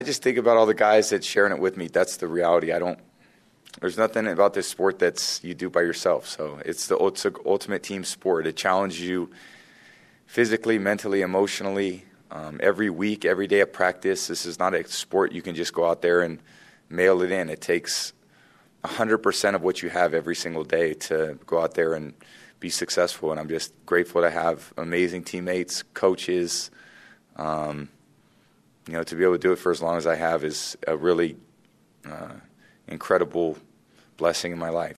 I just think about all the guys that's sharing it with me. That's the reality. There's nothing about this sport that's you do by yourself. So it's the ultimate team sport. It challenges you physically, mentally, emotionally, every week, every day of practice. This is not a sport you can just go out there and mail it in. It takes 100% of what you have every single day to go out there and be successful. And I'm just grateful to have amazing teammates, coaches. To be able to do it for as long as I have is a really incredible blessing in my life.